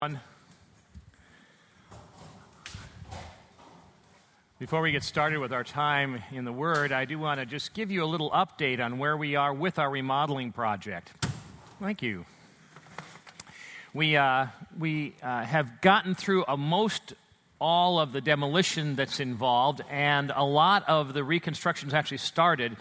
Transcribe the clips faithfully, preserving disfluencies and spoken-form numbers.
One. Before we get started with our time in the Word, I do want to just give you a little update on where we are with our remodeling project. Thank you. We uh, we uh, have gotten through a most all of the demolition that's involved, and a lot of the reconstruction's actually started.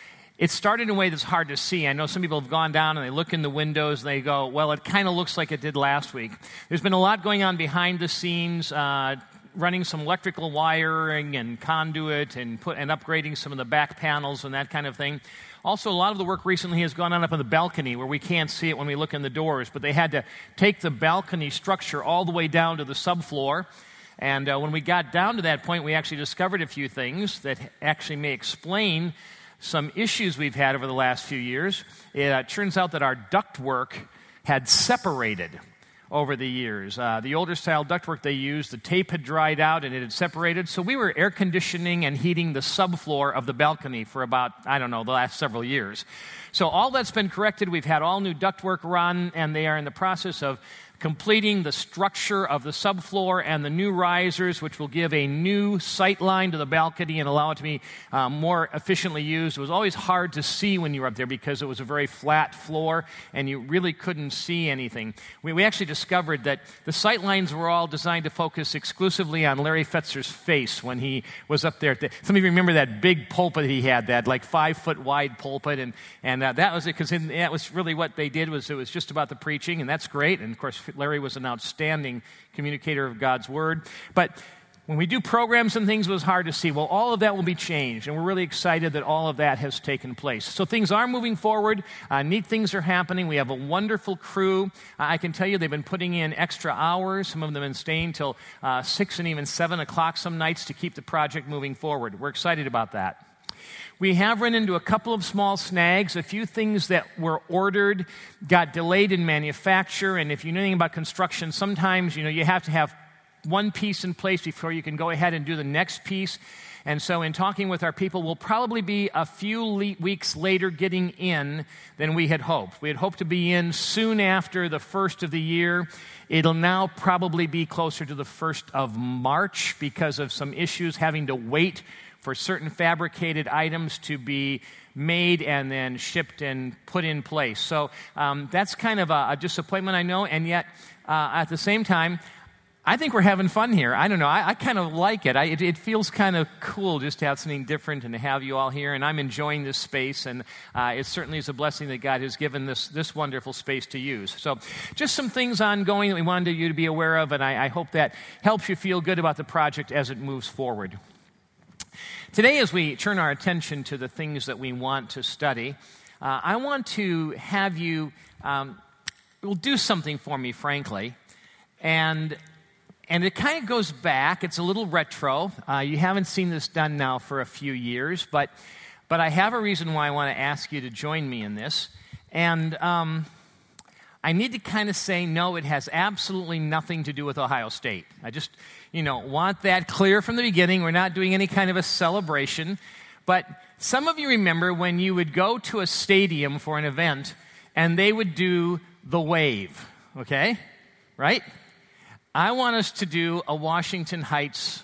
It started in a way that's hard to see. I know some people have gone down and they look in the windows and they go, well, it kind of looks like it did last week. There's been a lot going on behind the scenes, uh, running some electrical wiring and conduit and put and upgrading some of the back panels and that kind of thing. Also, a lot of the work recently has gone on up on the balcony where we can't see it when we look in the doors, but they had to take the balcony structure all the way down to the subfloor. And uh, when we got down to that point, we actually discovered a few things that actually may explain some issues we've had over the last few years. It uh, turns out that our ductwork had separated over the years. Uh, the older style ductwork they used, the tape had dried out and it had separated. So we were air conditioning and heating the subfloor of the balcony for about, I don't know, the last several years. So all that's been corrected. We've had all new ductwork run, and they are in the process of completing the structure of the subfloor and the new risers, which will give a new sight line to the balcony and allow it to be um, more efficiently used. It was always hard to see when you were up there because it was a very flat floor and you really couldn't see anything. We, we actually discovered that the sight lines were all designed to focus exclusively on Larry Fetzer's face when he was up there. Some of you remember that big pulpit he had, that like five-foot wide pulpit, and, and uh, that was it, because that was really what they did, was it was just about the preaching, and that's great. And of course, Larry was an outstanding communicator of God's Word. But when we do programs and things, it was hard to see. Well, all of that will be changed, and we're really excited that all of that has taken place. So things are moving forward. Uh, neat things are happening. We have a wonderful crew. Uh, I can tell you they've been putting in extra hours. Some of them have been staying till uh, six and even seven o'clock some nights to keep the project moving forward. We're excited about that. We have run into a couple of small snags. A few things that were ordered got delayed in manufacture, and if you know anything about construction, sometimes you know you have to have one piece in place before you can go ahead and do the next piece. And so in talking with our people, we'll probably be a few le- weeks later getting in than we had hoped. We had hoped to be in soon after the first of the year. It'll now probably be closer to the first of March because of some issues having to wait for certain fabricated items to be made and then shipped and put in place. So um, that's kind of a, a disappointment, I know, and yet uh, at the same time, I think we're having fun here. I don't know. I, I kind of like it. I, it. It feels kind of cool just to have something different and to have you all here, and I'm enjoying this space, and uh, it certainly is a blessing that God has given this, this wonderful space to use. So just some things ongoing that we wanted you to be aware of, and I, I hope that helps you feel good about the project as it moves forward. Today, as we turn our attention to the things that we want to study, uh, I want to have you um, will do something for me, frankly, and and it kind of goes back. It's a little retro. Uh, you haven't seen this done now for a few years, but but I have a reason why I want to ask you to join me in this, and um, I need to kind of say no. It has absolutely nothing to do with Ohio State. I just You know, want that clear from the beginning. We're not doing any kind of a celebration. But some of you remember when you would go to a stadium for an event and they would do the wave, okay? Right? I want us to do a Washington Heights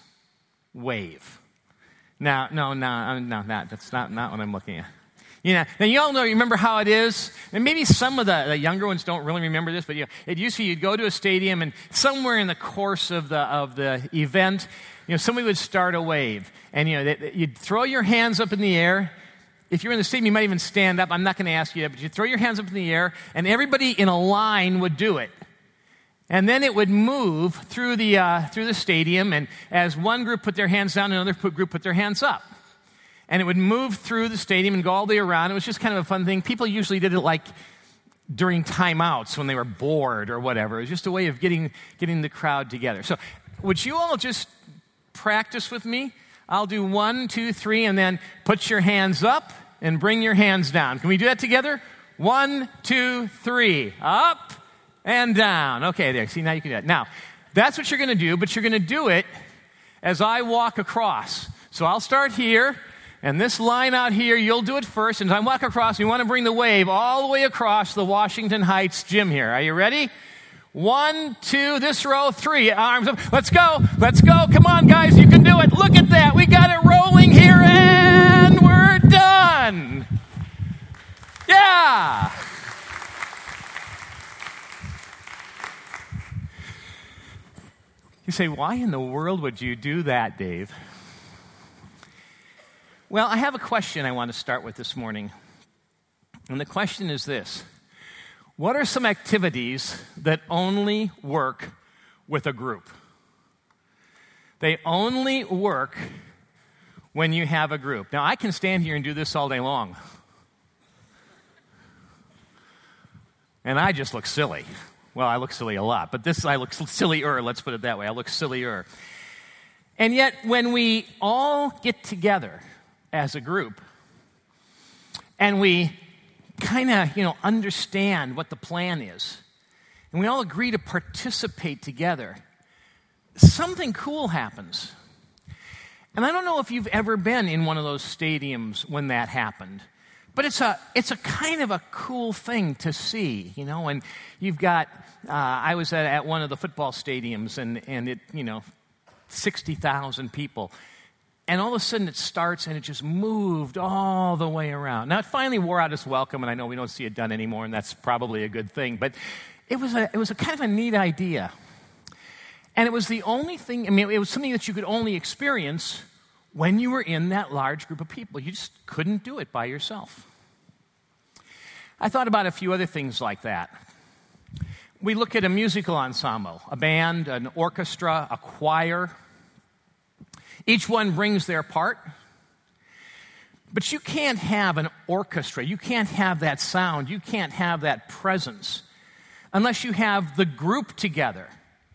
wave. Now, no, no, no, no, that's not, not what I'm looking at. You know, now you all know, you remember how it is, and maybe some of the, the younger ones don't really remember this, but you know, it used to be you'd go to a stadium, and somewhere in the course of the of the event, you know, somebody would start a wave, and you know, they, you'd throw your hands up in the air. If you're in the stadium, you might even stand up. I'm not going to ask you that, but you'd throw your hands up in the air, and everybody in a line would do it. And then it would move through the uh, through the stadium, and as one group put their hands down, another group put their hands up. And it would move through the stadium and go all the way around. It was just kind of a fun thing. People usually did it like during timeouts when they were bored or whatever. It was just a way of getting getting the crowd together. So would you all just practice with me? I'll do one, two, three, and then put your hands up and bring your hands down. Can we do that together? One, two, three. Up and down. Okay, there. See, now you can do that. Now, that's what you're going to do, but you're going to do it as I walk across. So I'll start here. And this line out here, you'll do it first. And as I walk across, we want to bring the wave all the way across the Washington Heights gym here. Are you ready? One, two, this row, three. Arms up. Let's go. Let's go. Come on, guys. You can do it. Look at that. We got it rolling here, and we're done. Yeah. You say, why in the world would you do that, Dave? Well, I have a question I want to start with this morning. And the question is this. What are some activities that only work with a group? They only work when you have a group. Now, I can stand here and do this all day long. And I just look silly. Well, I look silly a lot, but this, I look sillier, let's put it that way. I look sillier. And yet, when we all get together as a group, and we kind of, you know, understand what the plan is, and we all agree to participate together, something cool happens. And I don't know if you've ever been in one of those stadiums when that happened, but it's a it's a kind of a cool thing to see, you know. And you've got, uh, I was at, at one of the football stadiums, and, and it, you know, sixty thousand people. And all of a sudden it starts, and it just moved all the way around. Now, it finally wore out its welcome, and I know we don't see it done anymore, and that's probably a good thing. But it was a it was a kind of a neat idea. And it was the only thing, I mean, it was something that you could only experience when you were in that large group of people. You just couldn't do it by yourself. I thought about a few other things like that. We look at a musical ensemble, a band, an orchestra, a choir. Each one brings their part. But you can't have an orchestra. You can't have that sound. You can't have that presence unless you have the group together.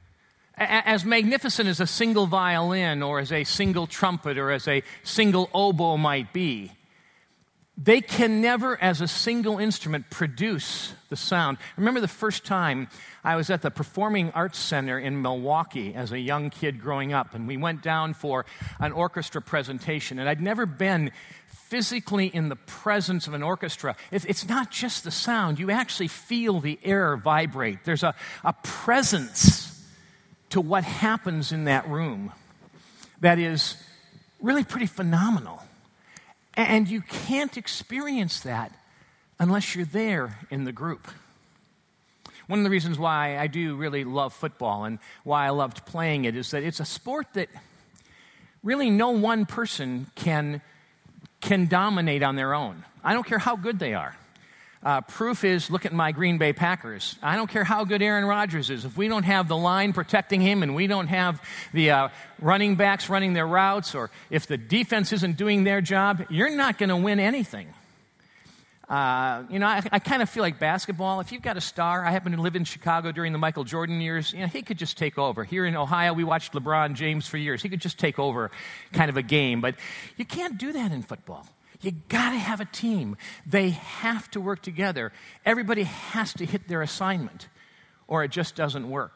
As magnificent as a single violin or as a single trumpet or as a single oboe might be, they can never, as a single instrument, produce the sound. I remember the first time I was at the Performing Arts Center in Milwaukee as a young kid growing up, and we went down for an orchestra presentation, and I'd never been physically in the presence of an orchestra. It's not just the sound. You actually feel the air vibrate. There's a, a presence to what happens in that room that is really pretty phenomenal. And you can't experience that unless you're there in the group. One of the reasons why I do really love football and why I loved playing it is that it's a sport that really no one person can, can dominate on their own. I don't care how good they are. Uh, proof is, look at my Green Bay Packers. I don't care how good Aaron Rodgers is. If we don't have the line protecting him and we don't have the uh, running backs running their routes, or if the defense isn't doing their job, you're not going to win anything. Uh, you know, I, I kind of feel like basketball. If you've got a star, I happen to live in Chicago during the Michael Jordan years, you know, he could just take over. Here in Ohio, we watched LeBron James for years. He could just take over kind of a game. But you can't do that in football. You got to have a team. They have to work together. Everybody has to hit their assignment, or it just doesn't work.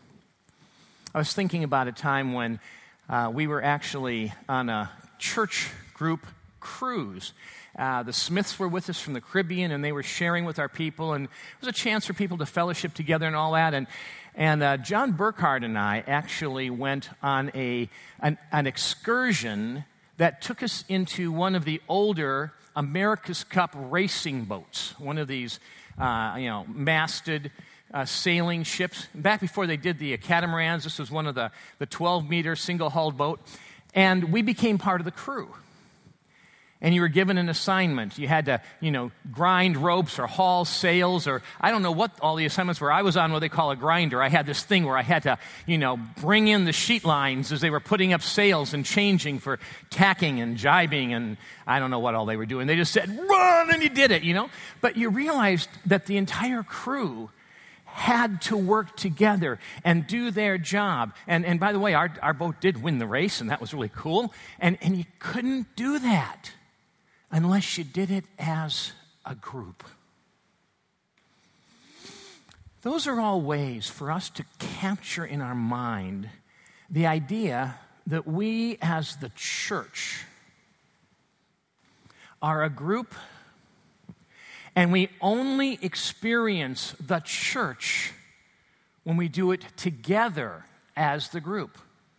I was thinking about a time when uh, we were actually on a church group cruise. Uh, the Smiths were with us from the Caribbean, and they were sharing with our people, and it was a chance for people to fellowship together and all that. And and uh, John Burkhardt and I actually went on a an, an excursion that took us into one of the older America's Cup racing boats, one of these, uh, you know, masted uh, sailing ships. Back before they did the catamarans, this was one of the, the twelve-meter single-hulled boat, and we became part of the crew. And you were given an assignment. You had to, you know, grind ropes or haul sails, or I don't know what all the assignments were. I was on what they call a grinder. I had this thing where I had to, you know, bring in the sheet lines as they were putting up sails and changing for tacking and jibing, and I don't know what all they were doing. They just said, run, and you did it, you know. But you realized that the entire crew had to work together and do their job. And and by the way, our, our boat did win the race, and that was really cool. And and you couldn't do that unless you did it as a group. Those are all ways for us to capture in our mind the idea that we as the church are a group, and we only experience the church when we do it together as the group.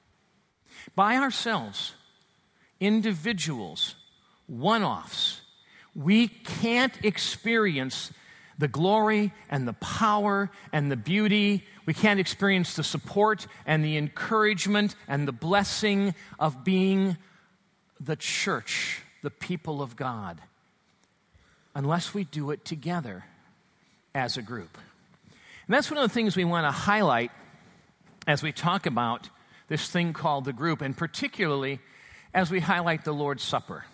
By ourselves, individuals, one-offs, we can't experience the glory and the power and the beauty. We can't experience the support and the encouragement and the blessing of being the church, the people of God, unless we do it together as a group. And that's one of the things we want to highlight as we talk about this thing called the group, and particularly as we highlight the Lord's Supper.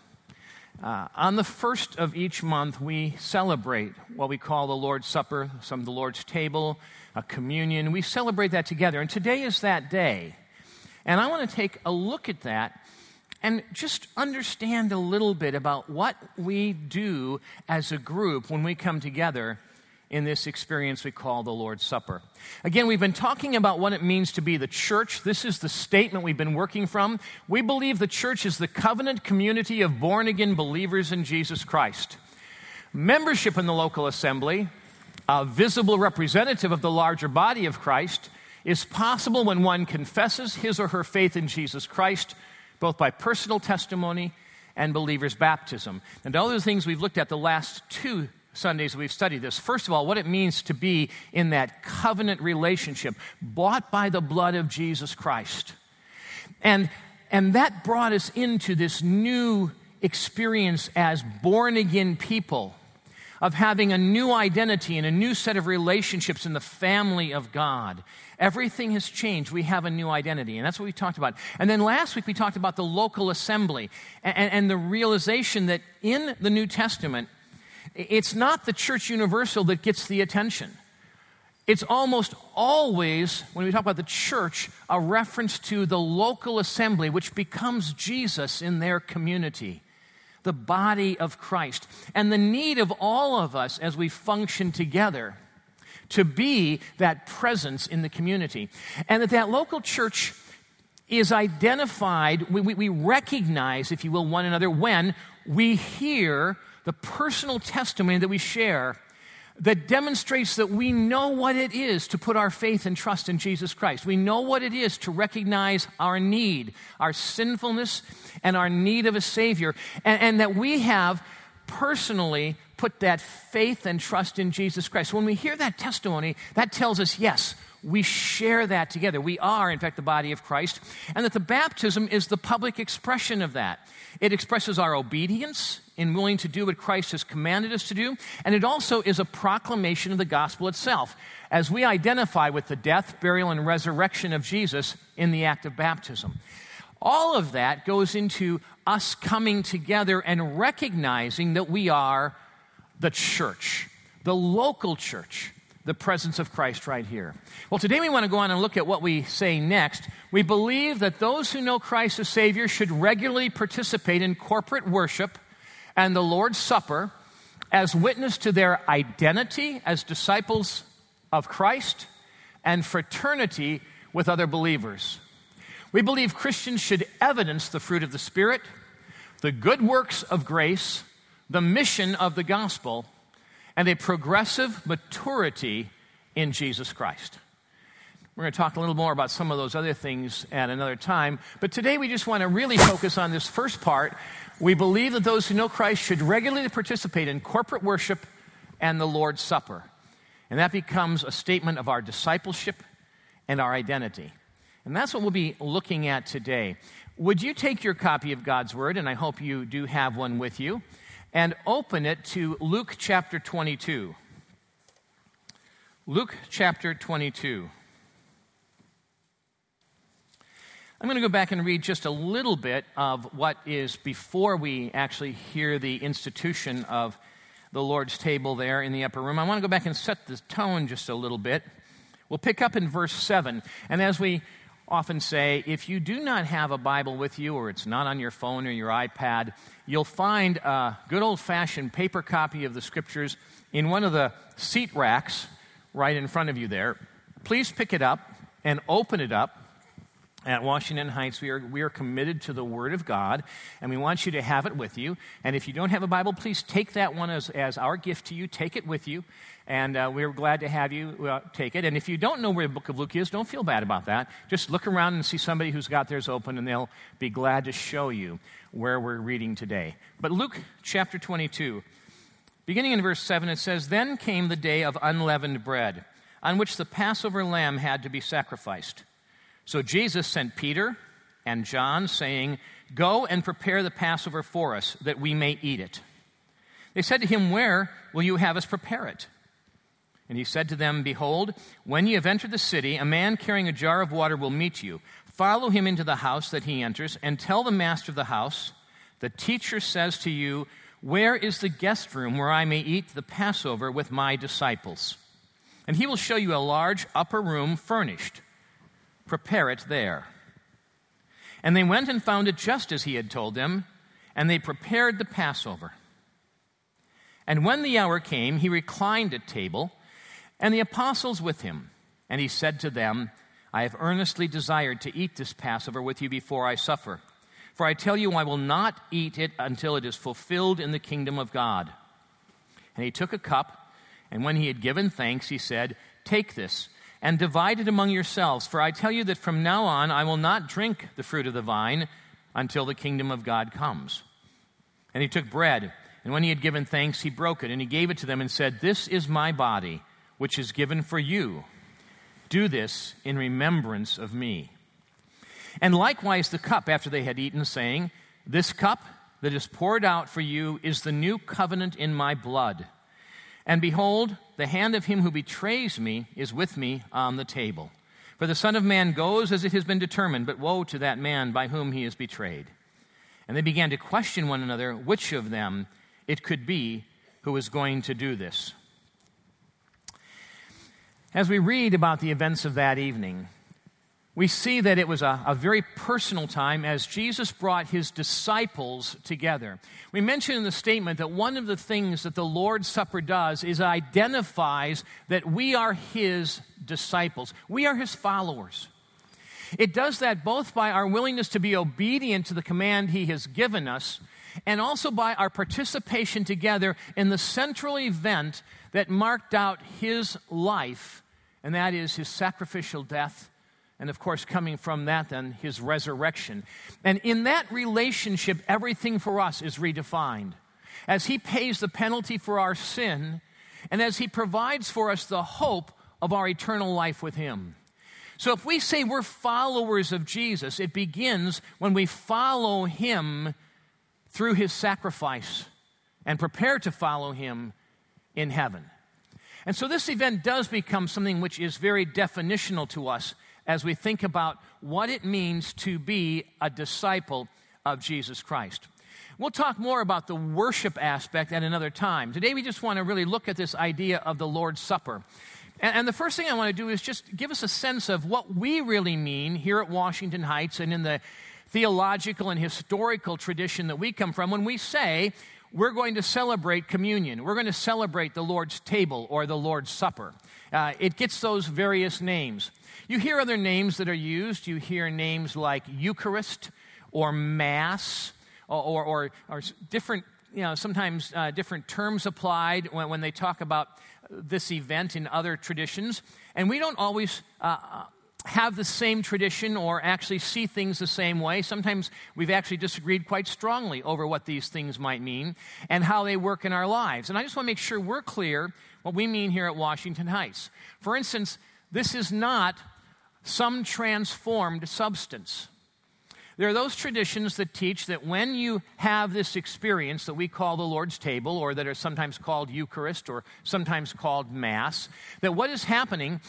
Uh, on the first of each month, we celebrate what we call the Lord's Supper, some of the Lord's table, a communion. We celebrate that together, and today is that day. And I want to take a look at that and just understand a little bit about what we do as a group when we come together in this experience we call the Lord's Supper. Again, we've been talking about what it means to be the church. This is the statement we've been working from. We believe the church is the covenant community of born-again believers in Jesus Christ. Membership in the local assembly, a visible representative of the larger body of Christ, is possible when one confesses his or her faith in Jesus Christ, both by personal testimony and believer's baptism. And all the things we've looked at the last two Sundays we've studied this. First of all, what it means to be in that covenant relationship, bought by the blood of Jesus Christ. And, and that brought us into this new experience as born-again people, of having a new identity and a new set of relationships in the family of God. Everything has changed. We have a new identity, and that's what we talked about. And then last week we talked about the local assembly and, and the realization that in the New Testament, it's not the church universal that gets the attention. It's almost always, when we talk about the church, a reference to the local assembly, which becomes Jesus in their community, the body of Christ, and the need of all of us as we function together to be that presence in the community. And that that local church is identified, we, we, we recognize, if you will, one another when we hear the personal testimony that we share that demonstrates that we know what it is to put our faith and trust in Jesus Christ. We know what it is to recognize our need, our sinfulness, and our need of a Savior, and, and that we have personally put that faith and trust in Jesus Christ. When we hear that testimony, that tells us, yes, we share that together. We are, in fact, the body of Christ, and that the baptism is the public expression of that. It expresses our obedience in willing to do what Christ has commanded us to do, and it also is a proclamation of the gospel itself, as we identify with the death, burial, and resurrection of Jesus in the act of baptism. All of that goes into us coming together and recognizing that we are the church, the local church, the presence of Christ right here. Well, today we want to go on and look at what we say next. We believe that those who know Christ as Savior should regularly participate in corporate worship and the Lord's Supper as witness to their identity as disciples of Christ and fraternity with other believers. We believe Christians should evidence the fruit of the Spirit, the good works of grace, the mission of the gospel, and a progressive maturity in Jesus Christ. We're going to talk a little more about some of those other things at another time, but today we just want to really focus on this first part. We believe that those who know Christ should regularly participate in corporate worship and the Lord's Supper. And that becomes a statement of our discipleship and our identity. And that's what we'll be looking at today. Would you take your copy of God's Word, and I hope you do have one with you, and open it to Luke chapter twenty-two. Luke chapter twenty-two. I'm going to go back and read just a little bit of what is before we actually hear the institution of the Lord's table there in the upper room. I want to go back and set the tone just a little bit. We'll pick up in verse seven. And as we often say, if you do not have a Bible with you, or it's not on your phone or your iPad, you'll find a good old-fashioned paper copy of the Scriptures in one of the seat racks right in front of you there. Please pick it up and open it up At Washington Heights, we are, we are committed to the Word of God, and we want you to have it with you. And if you don't have a Bible, please take that one as, as our gift to you. Take it with you, and uh, we're glad to have you uh, take it. And if you don't know where the book of Luke is, don't feel bad about that. Just look around and see somebody who's got theirs open, and they'll be glad to show you where we're reading today. But Luke chapter twenty-two, beginning in verse seven, it says, "Then came the day of unleavened bread, on which the Passover lamb had to be sacrificed. So Jesus sent Peter and John, saying, 'Go and prepare the Passover for us, that we may eat it.' They said to him, 'Where will you have us prepare it?' And he said to them, 'Behold, when you have entered the city, a man carrying a jar of water will meet you. Follow him into the house that he enters, and tell the master of the house, the teacher says to you, where is the guest room where I may eat the Passover with my disciples? And he will show you a large upper room furnished. Prepare it there.' And they went and found it just as he had told them, and they prepared the Passover. And when the hour came, he reclined at table, and the apostles with him. And he said to them, 'I have earnestly desired to eat this Passover with you before I suffer. For I tell you, I will not eat it until it is fulfilled in the kingdom of God.' And he took a cup, and when he had given thanks, he said, 'Take this, and divide it among yourselves, for I tell you that from now on I will not drink the fruit of the vine until the kingdom of God comes.' And he took bread, and when he had given thanks, he broke it, and he gave it to them and said, 'This is my body, which is given for you. Do this in remembrance of me.' And likewise the cup after they had eaten, saying, 'This cup that is poured out for you is the new covenant in my blood. And behold, the hand of him who betrays me is with me on the table. For the Son of Man goes as it has been determined, but woe to that man by whom he is betrayed.' And they began to question one another which of them it could be who was going to do this." As we read about the events of that evening, we see that it was a, a very personal time as Jesus brought his disciples together. We mentioned in the statement that one of the things that the Lord's Supper does is identifies that we are his disciples. We are his followers. It does that both by our willingness to be obedient to the command he has given us, and also by our participation together in the central event that marked out his life, and that is his sacrificial death, and of course, coming from that then, his resurrection. And in that relationship, everything for us is redefined. As he pays the penalty for our sin, and as he provides for us the hope of our eternal life with him. So if we say we're followers of Jesus, it begins when we follow him through his sacrifice and prepare to follow him in heaven. And so this event does become something which is very definitional to us as we think about what it means to be a disciple of Jesus Christ. We'll talk more about the worship aspect at another time. Today we just want to really look at this idea of the Lord's Supper. And, and the first thing I want to do is just give us a sense of what we really mean here at Washington Heights and in the theological and historical tradition that we come from when we say we're going to celebrate communion. We're going to celebrate the Lord's table or the Lord's Supper. Uh, it gets those various names. You hear other names that are used. You hear names like Eucharist or Mass or, or, or, or different, you know, sometimes uh, different terms applied when, when they talk about this event in other traditions. And we don't always uh, have the same tradition or actually see things the same way. Sometimes we've actually disagreed quite strongly over what these things might mean and how they work in our lives. And I just want to make sure we're clear what we mean here at Washington Heights. For instance, this is not some transformed substance. There are those traditions that teach that when you have this experience that we call the Lord's table, or that are sometimes called Eucharist or sometimes called Mass, that what is happening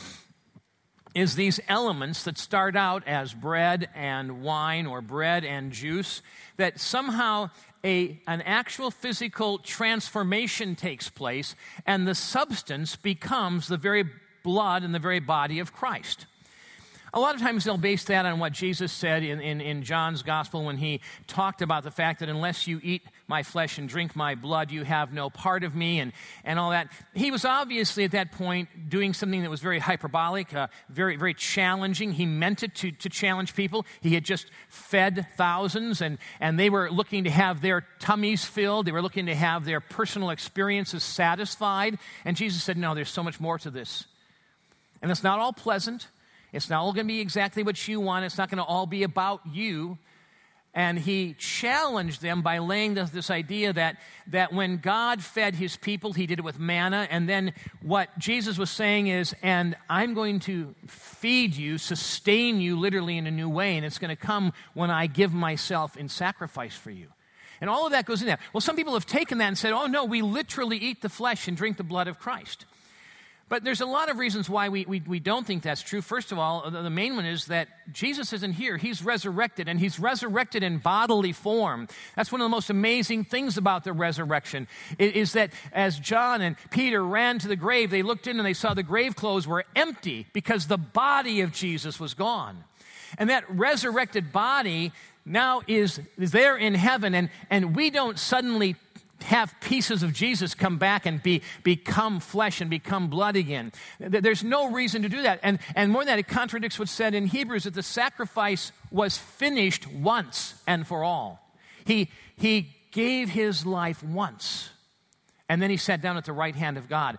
is these elements that start out as bread and wine or bread and juice, that somehow a, an actual physical transformation takes place and the substance becomes the very blood and the very body of Christ. A lot of times they'll base that on what Jesus said in, in, in John's gospel when he talked about the fact that unless you eat my flesh and drink my blood, you have no part of me and, and all that. He was obviously at that point doing something that was very hyperbolic, uh, very, very challenging. He meant it to, to challenge people. He had just fed thousands and, and they were looking to have their tummies filled. They were looking to have their personal experiences satisfied. And Jesus said, no, there's so much more to this. And it's not all pleasant. It's not all going to be exactly what you want. It's not going to all be about you. And he challenged them by laying this, this idea that, that when God fed his people, he did it with manna. And then what Jesus was saying is, and I'm going to feed you, sustain you literally in a new way. And it's going to come when I give myself in sacrifice for you. And all of that goes in there. Well, some people have taken that and said, oh, no, we literally eat the flesh and drink the blood of Christ. But there's a lot of reasons why we, we, we don't think that's true. First of all, the, the main one is that Jesus isn't here. He's resurrected, and he's resurrected in bodily form. That's one of the most amazing things about the resurrection, is, is that as John and Peter ran to the grave, they looked in and they saw the grave clothes were empty because the body of Jesus was gone. And that resurrected body now is, is there in heaven, and, and we don't suddenly have pieces of Jesus come back and be become flesh and become blood again. There's no reason to do that. And, and more than that, it contradicts what's said in Hebrews, that the sacrifice was finished once and for all. He, he gave his life once, and then he sat down at the right hand of God.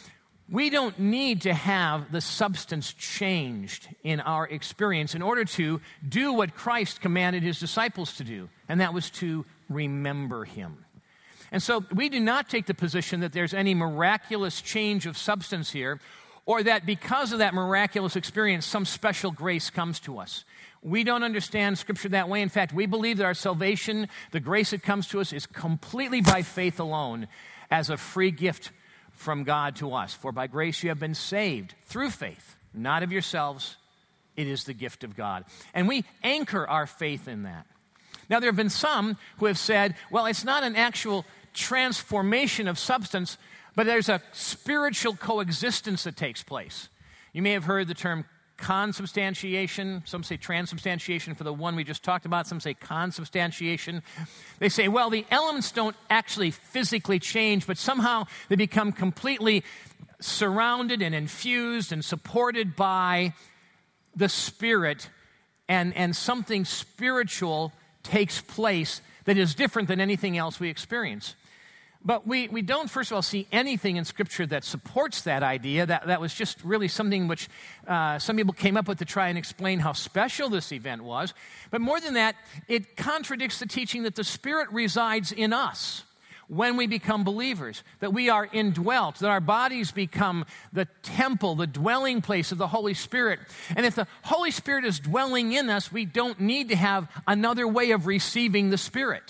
We don't need to have the substance changed in our experience in order to do what Christ commanded his disciples to do, and that was to remember him. And so we do not take the position that there's any miraculous change of substance here, or that because of that miraculous experience, some special grace comes to us. We don't understand Scripture that way. In fact, we believe that our salvation, the grace that comes to us, is completely by faith alone, as a free gift from God to us. For by grace you have been saved through faith, not of yourselves. It is the gift of God. And we anchor our faith in that. Now, there have been some who have said, well, it's not an actual transformation of substance, but there's a spiritual coexistence that takes place. You may have heard the term consubstantiation. Some say transubstantiation for the one we just talked about. Some say consubstantiation. They say, well, the elements don't actually physically change, but somehow they become completely surrounded and infused and supported by the Spirit, and, and something spiritual takes place that is different than anything else we experience. But we, we don't, first of all, see anything in Scripture that supports that idea. That, that was just really something which uh, some people came up with to try and explain how special this event was. But more than that, it contradicts the teaching that the Spirit resides in us when we become believers, that we are indwelt, that our bodies become the temple, the dwelling place of the Holy Spirit. And if the Holy Spirit is dwelling in us, we don't need to have another way of receiving the Spirit.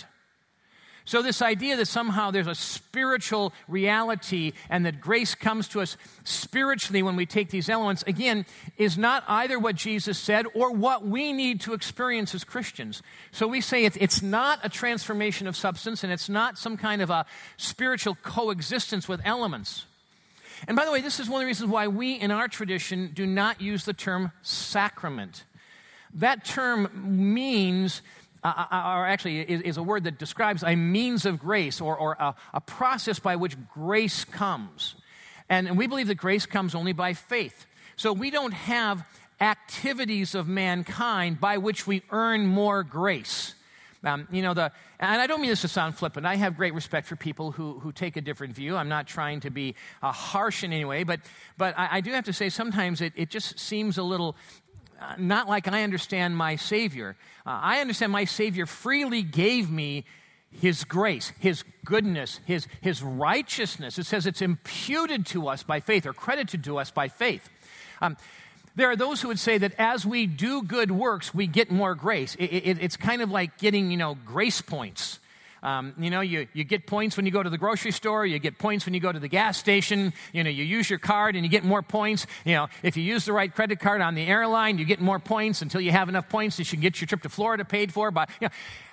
So this idea that somehow there's a spiritual reality and that grace comes to us spiritually when we take these elements, again, is not either what Jesus said or what we need to experience as Christians. So we say it's not a transformation of substance, and it's not some kind of a spiritual coexistence with elements. And by the way, this is one of the reasons why we in our tradition do not use the term sacrament. That term means Uh, or actually is, is a word that describes a means of grace, or, or a, a process by which grace comes. And, and we believe that grace comes only by faith. So we don't have activities of mankind by which we earn more grace. Um, you know, the and I don't mean this to sound flippant. I have great respect for people who, who take a different view. I'm not trying to be uh, harsh in any way, but, but I, I do have to say sometimes it, it just seems a little Uh, not like I understand my Savior. Uh, I understand my Savior freely gave me his grace, his goodness, his, his righteousness. It says it's imputed to us by faith, or credited to us by faith. Um, there are those who would say that as we do good works, we get more grace. It, it, it's kind of like getting, you know, grace points. Um, you know, you, you get points when you go to the grocery store, you get points when you go to the gas station, you know, you use your card and you get more points. You know, if you use the right credit card on the airline, you get more points until you have enough points that you can get your trip to Florida paid for. But, you know,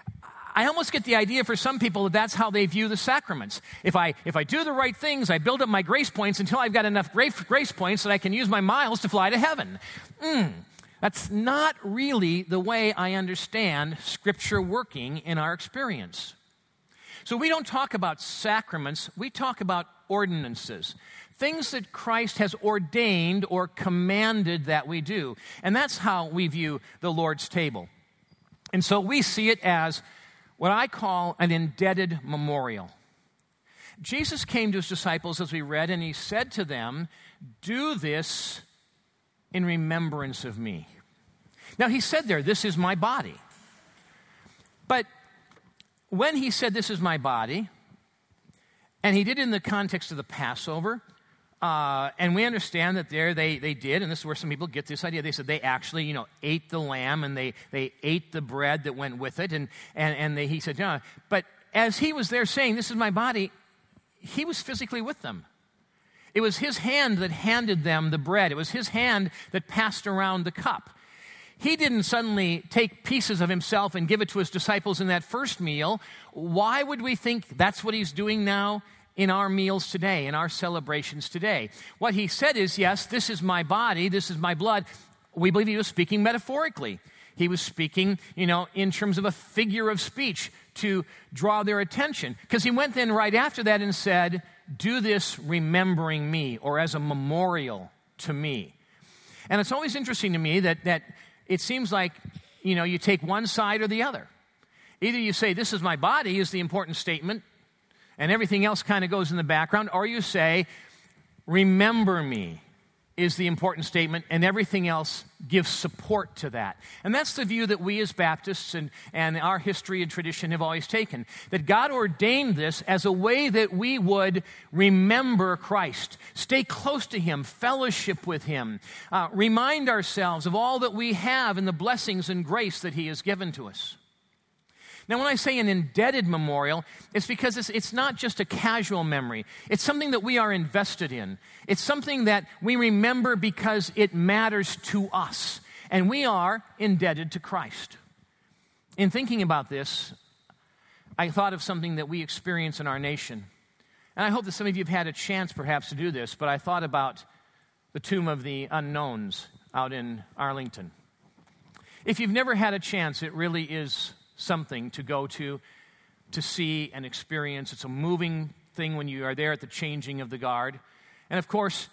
I almost get the idea for some people that that's how they view the sacraments. If I if I do the right things, I build up my grace points until I've got enough grace, grace points that I can use my miles to fly to heaven. Mm. That's not really the way I understand Scripture working in our experience. So we don't talk about sacraments, we talk about ordinances. Things that Christ has ordained or commanded that we do. And that's how we view the Lord's table. And so we see it as what I call an indebted memorial. Jesus came to his disciples, as we read, and he said to them, "Do this in remembrance of me." Now, he said there, "This is my body." But when he said, "This is my body," and he did it in the context of the Passover, uh, and we understand that there they, they did, and this is where some people get this idea. They said they actually, you know, ate the lamb, and they, they ate the bread that went with it, and, and, and they, he said, "No." But as he was there saying, "This is my body," he was physically with them. It was his hand that handed them the bread. It was his hand that passed around the cup. He didn't suddenly take pieces of himself and give it to his disciples in that first meal. Why would we think that's what he's doing now in our meals today, in our celebrations today? What he said is, yes, this is my body, this is my blood. We believe he was speaking metaphorically. He was speaking, you know, in terms of a figure of speech to draw their attention. Because he went then right after that and said, "Do this remembering me," or as a memorial to me. And it's always interesting to me that that it seems like, you know, you take one side or the other. Either you say, "This is my body," is the important statement, and everything else kind of goes in the background, or you say, "Remember me," is the important statement, and everything else gives support to that. And that's the view that we as Baptists and, and our history and tradition have always taken, that God ordained this as a way that we would remember Christ, stay close to him, fellowship with him, uh, remind ourselves of all that we have and the blessings and grace that he has given to us. Now, when I say an indebted memorial, it's because it's, it's not just a casual memory. It's something that we are invested in. It's something that we remember because it matters to us. And we are indebted to Christ. In thinking about this, I thought of something that we experience in our nation. And I hope that some of you have had a chance perhaps to do this, but I thought about the Tomb of the Unknowns out in Arlington. If you've never had a chance, it really is something to go to, to see and experience. It's a moving thing when you are there at the changing of the guard. And of course,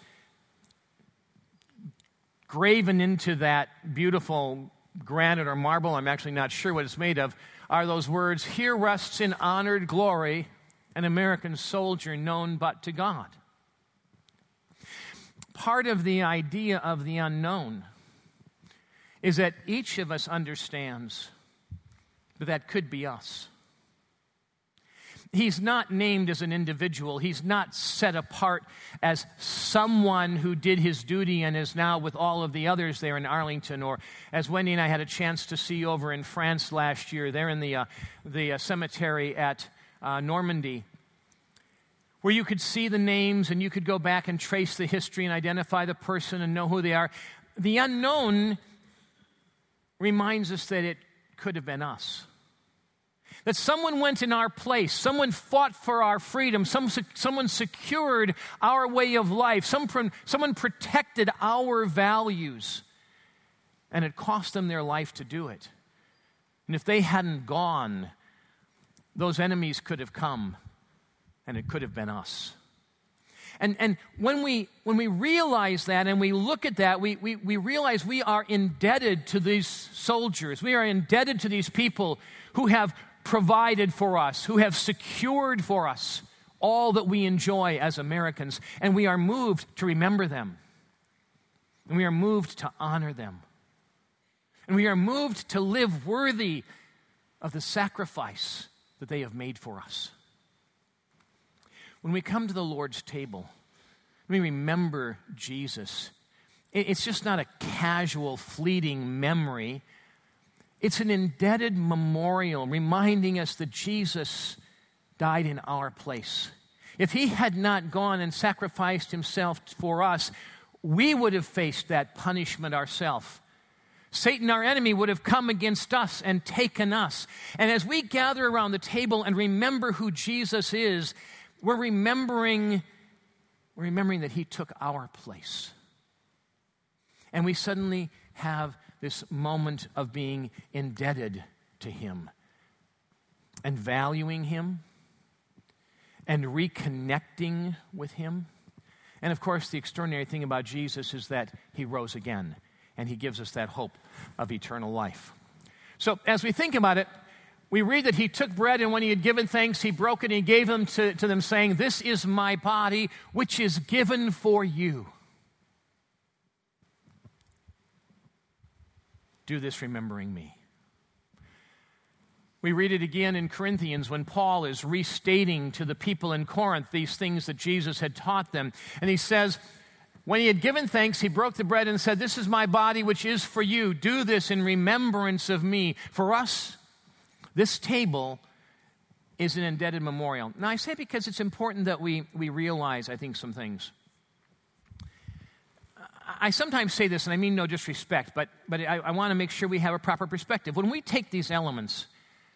graven into that beautiful granite or marble, I'm actually not sure what it's made of, are those words, "Here rests in honored glory an American soldier known but to God." Part of the idea of the unknown is that each of us understands that that could be us. He's not named as an individual. He's not set apart as someone who did his duty and is now with all of the others there in Arlington, or as Wendy and I had a chance to see over in France last year, there in the, uh, the uh, cemetery at uh, Normandy, where you could see the names and you could go back and trace the history and identify the person and know who they are. The unknown reminds us that it could have been us. That someone went in our place, someone fought for our freedom, some, someone secured our way of life, some, someone protected our values, and it cost them their life to do it. And if they hadn't gone, those enemies could have come, and it could have been us. And, and when we when we realize that and we look at that, we, we, we realize we are indebted to these soldiers. We are indebted to these people who have provided for us, who have secured for us all that we enjoy as Americans. And we are moved to remember them. And we are moved to honor them. And we are moved to live worthy of the sacrifice that they have made for us. When we come to the Lord's table, we remember Jesus. It's just not a casual, fleeting memory. It's an indebted memorial reminding us that Jesus died in our place. If he had not gone and sacrificed himself for us, we would have faced that punishment ourselves. Satan, our enemy, would have come against us and taken us. And as we gather around the table and remember who Jesus is, we're remembering, we're remembering that he took our place. And we suddenly have this moment of being indebted to him and valuing him and reconnecting with him. And of course, the extraordinary thing about Jesus is that he rose again, and he gives us that hope of eternal life. So as we think about it, we read that he took bread, and when he had given thanks, he broke it and he gave them to, to them, saying, "This is my body, which is given for you. Do this remembering me." We read it again in Corinthians when Paul is restating to the people in Corinth these things that Jesus had taught them. And he says, when he had given thanks, he broke the bread and said, "This is my body, which is for you. Do this in remembrance of me." For us, this table is an indebted memorial. Now, I say because it's important that we, we realize, I think, some things. I sometimes say this, and I mean no disrespect, but, but I, I want to make sure we have a proper perspective. When we take these elements,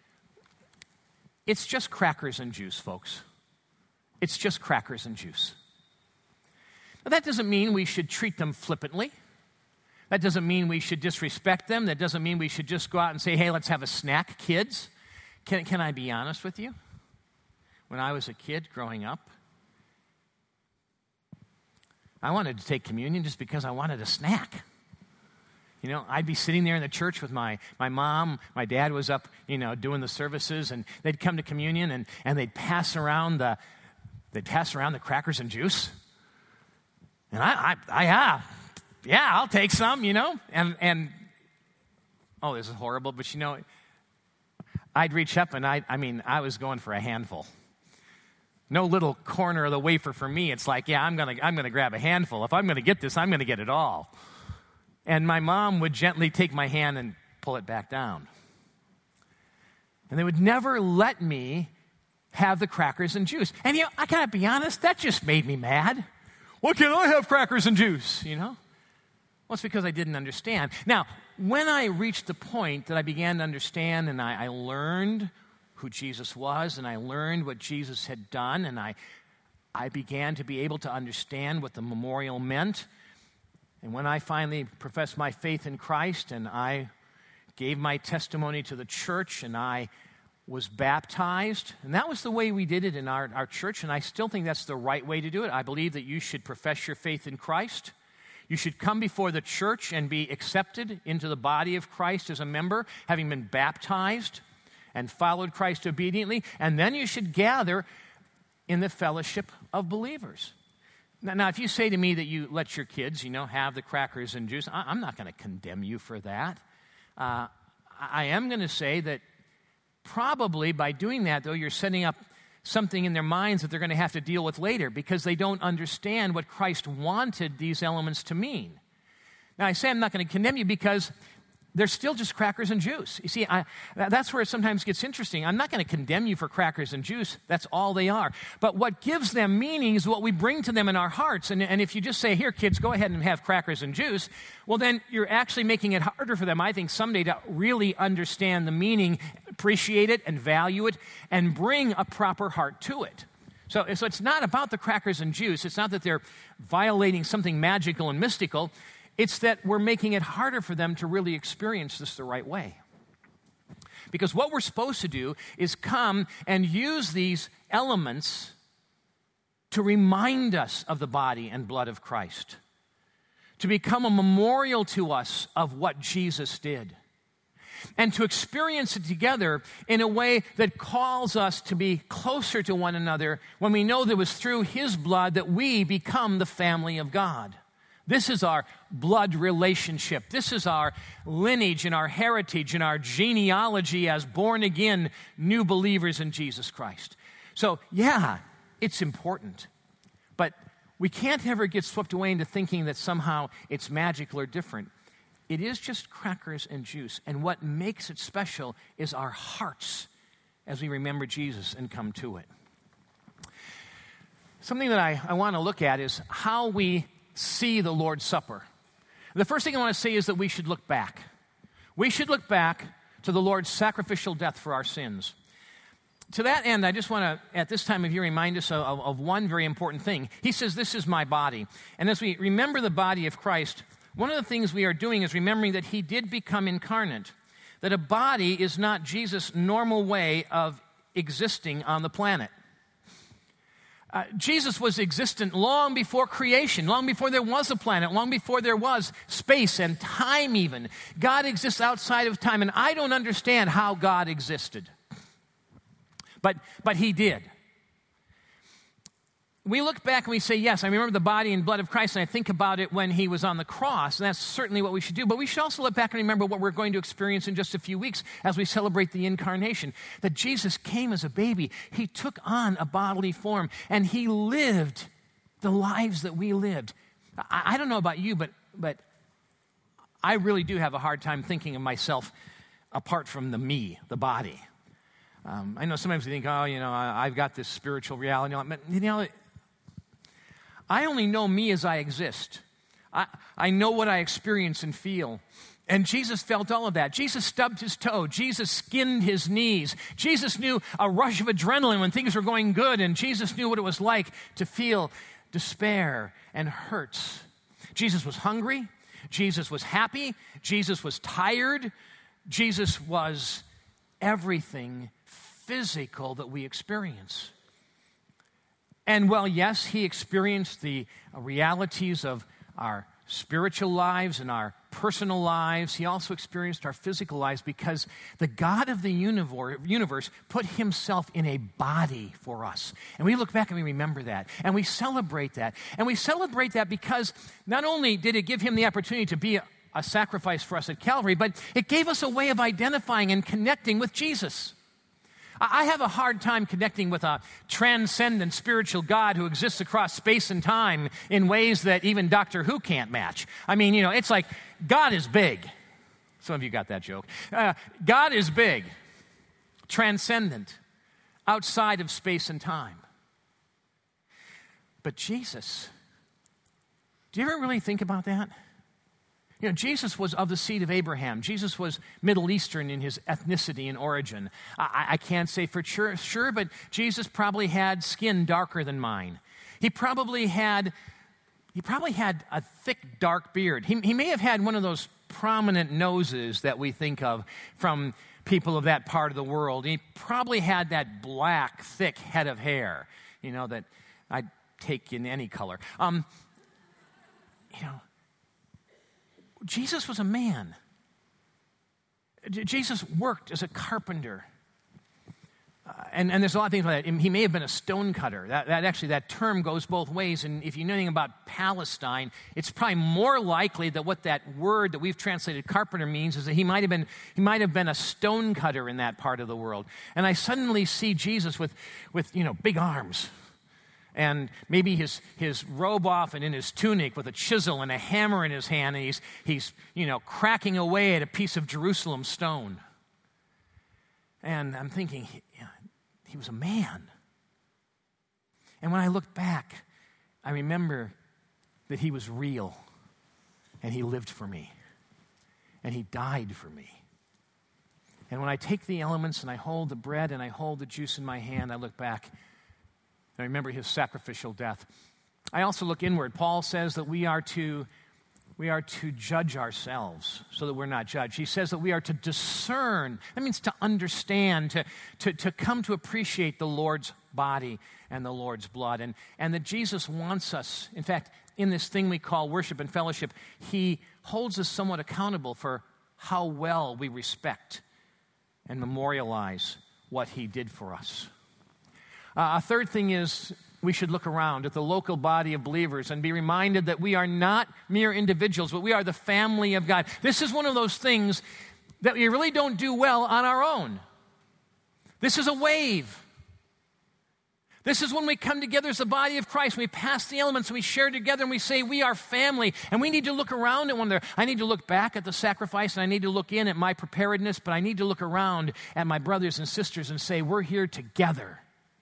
it's just crackers and juice, folks. It's just crackers and juice. Now, that doesn't mean we should treat them flippantly. That doesn't mean we should disrespect them. That doesn't mean we should just go out and say, "Hey, let's have a snack, kids." Can, can I be honest with you? When I was a kid growing up, I wanted to take communion just because I wanted a snack. You know, I'd be sitting there in the church with my, my mom. My dad was up, you know, doing the services, and they'd come to communion, and, and they'd pass around the they'd pass around the crackers and juice. And I, I, I yeah, yeah, I'll take some, you know. And and oh, this is horrible, but you know, I'd reach up, and I, I mean, I was going for a handful. No little corner of the wafer for me. It's like, yeah, I'm gonna I'm gonna grab a handful. If I'm gonna get this, I'm gonna get it all. And my mom would gently take my hand and pull it back down. And they would never let me have the crackers and juice. And you know, I gotta be honest, that just made me mad. Why can't I have crackers and juice, you know? Well, it's because I didn't understand. Now, when I reached the point that I began to understand and I, I learned who Jesus was and I learned what Jesus had done, and I, I began to be able to understand what the memorial meant, and when I finally professed my faith in Christ and I gave my testimony to the church and I was baptized, and that was the way we did it in our, our church, and I still think that's the right way to do it. I believe that you should profess your faith in Christ. You should come before the church and be accepted into the body of Christ as a member, having been baptized and followed Christ obediently, and then you should gather in the fellowship of believers. Now, now if you say to me that you let your kids, you know, have the crackers and juice, I, I'm not going to condemn you for that. Uh, I am going to say that probably by doing that, though, you're setting up something in their minds that they're going to have to deal with later because they don't understand what Christ wanted these elements to mean. Now, I say I'm not going to condemn you because they're still just crackers and juice. You see, I, that's where it sometimes gets interesting. I'm not going to condemn you for crackers and juice. That's all they are. But what gives them meaning is what we bring to them in our hearts. And, and if you just say, "Here, kids, go ahead and have crackers and juice," well, then you're actually making it harder for them, I think, someday to really understand the meaning, appreciate it, and value it, and bring a proper heart to it. So, so it's not about the crackers and juice. It's not that they're violating something magical and mystical. It's that we're making it harder for them to really experience this the right way. Because what we're supposed to do is come and use these elements to remind us of the body and blood of Christ, to become a memorial to us of what Jesus did, and to experience it together in a way that calls us to be closer to one another when we know that it was through his blood that we become the family of God. This is our blood relationship. This is our lineage and our heritage and our genealogy as born-again new believers in Jesus Christ. So, yeah, it's important. But we can't ever get swept away into thinking that somehow it's magical or different. It is just crackers and juice. And what makes it special is our hearts as we remember Jesus and come to it. Something that I, I want to look at is how we see the Lord's Supper. The first thing I want to say is that we should look back. We should look back to the Lord's sacrificial death for our sins. To that end, I just want to, at this time of year, remind us of, of one very important thing. He says, "This is my body." And as we remember the body of Christ, one of the things we are doing is remembering that he did become incarnate, that a body is not Jesus' normal way of existing on the planet. Uh, Jesus was existent long before creation, long before there was a planet, long before there was space and time even. God exists outside of time, and I don't understand how God existed. But, but he did. We look back and we say, yes, I remember the body and blood of Christ, and I think about it when he was on the cross, and that's certainly what we should do. But we should also look back and remember what we're going to experience in just a few weeks as we celebrate the incarnation, that Jesus came as a baby. He took on a bodily form, and he lived the lives that we lived. I, I don't know about you, but, but I really do have a hard time thinking of myself apart from the me, the body. Um, I know sometimes we think, oh, you know, I, I've got this spiritual reality. But, you know, I only know me as I exist. I, I know what I experience and feel. And Jesus felt all of that. Jesus stubbed his toe. Jesus skinned his knees. Jesus knew a rush of adrenaline when things were going good. And Jesus knew what it was like to feel despair and hurts. Jesus was hungry. Jesus was happy. Jesus was tired. Jesus was everything physical that we experience. And well, yes, he experienced the realities of our spiritual lives and our personal lives. He also experienced our physical lives because the God of the universe put himself in a body for us. And we look back and we remember that. And we celebrate that. And we celebrate that because not only did it give him the opportunity to be a, a sacrifice for us at Calvary, but it gave us a way of identifying and connecting with Jesus. I have a hard time connecting with a transcendent spiritual God who exists across space and time in ways that even Doctor Who can't match. I mean, you know, it's like God is big. Some of you got that joke. Uh, God is big, transcendent, outside of space and time. But Jesus, do you ever really think about that? You know, Jesus was of the seed of Abraham. Jesus was Middle Eastern in his ethnicity and origin. I, I can't say for sure, sure, but Jesus probably had skin darker than mine. He probably had, he probably had a thick, dark beard. He, he may have had one of those prominent noses that we think of from people of that part of the world. He probably had that black, thick head of hair, you know, that I'd take in any color. Um, you know, Jesus was a man. J- Jesus worked as a carpenter. Uh, and, and there's a lot of things like that. He may have been a stone cutter. That, that actually, that term goes both ways. And if you know anything about Palestine, it's probably more likely that what that word that we've translated carpenter means is that he might have been he might have been a stone cutter in that part of the world. And I suddenly see Jesus with, with you know, big arms. And maybe his, his robe off and in his tunic with a chisel and a hammer in his hand, and he's, he's, you know, cracking away at a piece of Jerusalem stone. And I'm thinking, he, he was a man. And when I look back, I remember that he was real, and he lived for me, and he died for me. And when I take the elements and I hold the bread and I hold the juice in my hand, I look back I remember his sacrificial death. I also look inward. Paul says that we are to we are to judge ourselves so that we're not judged. He says that we are to discern. That means to understand, to, to, to come to appreciate the Lord's body and the Lord's blood. And, and that Jesus wants us, in fact, in this thing we call worship and fellowship, he holds us somewhat accountable for how well we respect and memorialize what he did for us. Uh, a third thing is we should look around at the local body of believers and be reminded that we are not mere individuals, but we are the family of God. This is one of those things that we really don't do well on our own. This is a wave. This is when we come together as the body of Christ. We pass the elements and we share together and we say we are family. And we need to look around at one another. I need to look back at the sacrifice and I need to look in at my preparedness, but I need to look around at my brothers and sisters and say we're here together.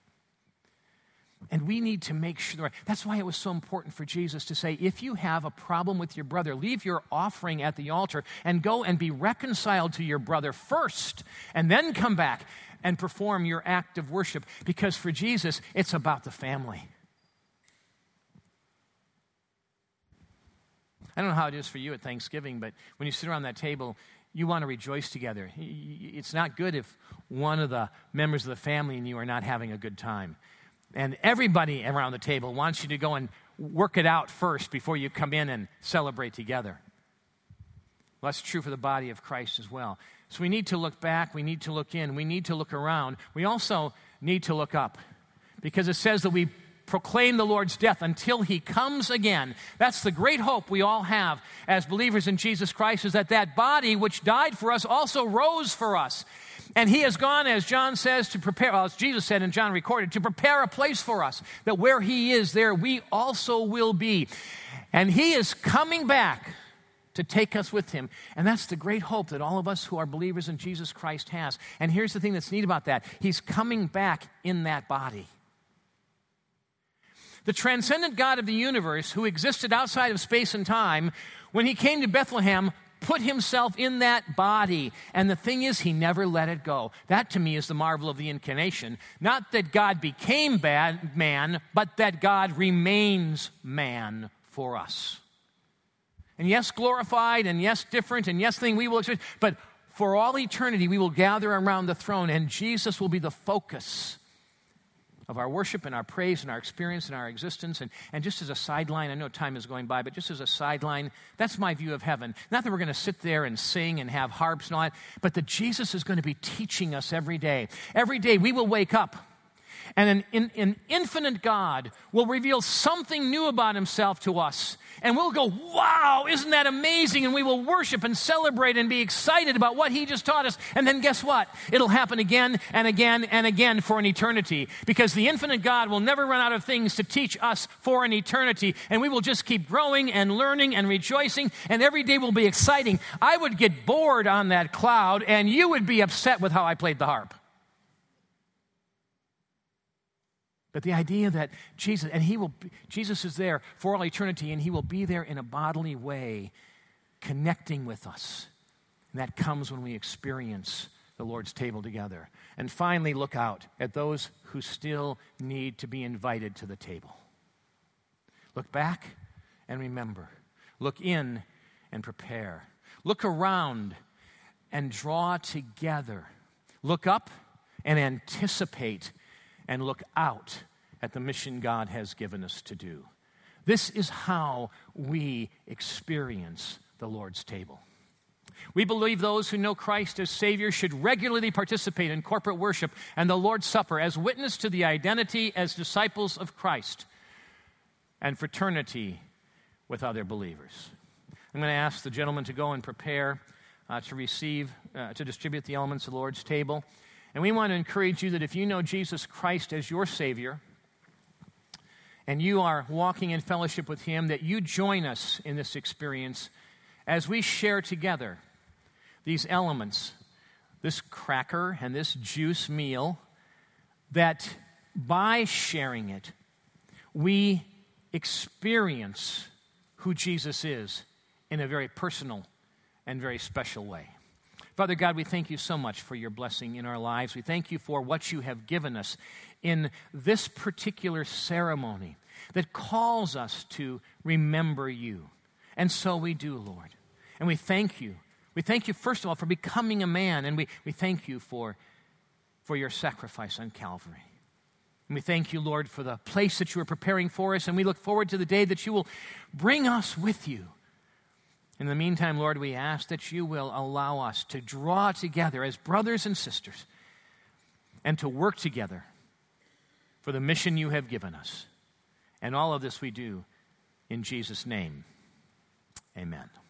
And we need to make sure. That's why it was so important for Jesus to say, if you have a problem with your brother, leave your offering at the altar and go and be reconciled to your brother first, and then come back and perform your act of worship. Because for Jesus, it's about the family. I don't know how it is for you at Thanksgiving, but when you sit around that table, you want to rejoice together. It's not good if one of the members of the family and you are not having a good time. And everybody around the table wants you to go and work it out first before you come in and celebrate together. Well, that's true for the body of Christ as well. So we need to look back, we need to look in, we need to look around. We also need to look up, because it says that we proclaim the Lord's death until he comes again. That's the great hope we all have as believers in Jesus Christ, is that that body which died for us also rose for us. And he has gone, as John says, to prepare, well, as Jesus said and John recorded, to prepare a place for us, that where he is, there we also will be. And he is coming back to take us with him. And that's the great hope that all of us who are believers in Jesus Christ has. And here's the thing that's neat about that. He's coming back in that body. The transcendent God of the universe, who existed outside of space and time, when he came to Bethlehem, put himself in that body. And the thing is, he never let it go. That, to me, is the marvel of the incarnation. Not that God became bad man, but that God remains man for us. And yes, glorified, and yes, different, and yes, thing we will experience. But for all eternity, we will gather around the throne, and Jesus will be the focus of our worship and our praise and our experience and our existence. And, and just as a sideline, I know time is going by, but just as a sideline, that's my view of heaven. Not that we're going to sit there and sing and have harps and all that, but that Jesus is going to be teaching us every day. Every day we will wake up, and an, an infinite God will reveal something new about himself to us. And we'll go, wow, isn't that amazing? And we will worship and celebrate and be excited about what he just taught us. And then guess what? It'll happen again and again and again for an eternity. Because the infinite God will never run out of things to teach us for an eternity. And we will just keep growing and learning and rejoicing. And every day will be exciting. I would get bored on that cloud, and you would be upset with how I played the harp. But the idea that Jesus, and he will, be, Jesus is there for all eternity, and he will be there in a bodily way, connecting with us. And that comes when we experience the Lord's table together. And finally, look out at those who still need to be invited to the table. Look back and remember. Look in and prepare. Look around and draw together. Look up and anticipate. And look out at the mission God has given us to do. This is how we experience the Lord's table. We believe those who know Christ as Savior should regularly participate in corporate worship and the Lord's Supper as witness to the identity as disciples of Christ and fraternity with other believers. I'm going to ask the gentleman to go and prepare uh, to receive, uh, to distribute the elements of the Lord's table. And we want to encourage you that if you know Jesus Christ as your Savior and you are walking in fellowship with him, that you join us in this experience as we share together these elements, this cracker and this juice meal, that by sharing it, we experience who Jesus is in a very personal and very special way. Father God, we thank you so much for your blessing in our lives. We thank you for what you have given us in this particular ceremony that calls us to remember you. And so we do, Lord. And we thank you. We thank you, first of all, for becoming a man. And we, we thank you for, for your sacrifice on Calvary. And we thank you, Lord, for the place that you are preparing for us. And we look forward to the day that you will bring us with you. In the meantime, Lord, we ask that you will allow us to draw together as brothers and sisters and to work together for the mission you have given us. And all of this we do in Jesus' name. Amen.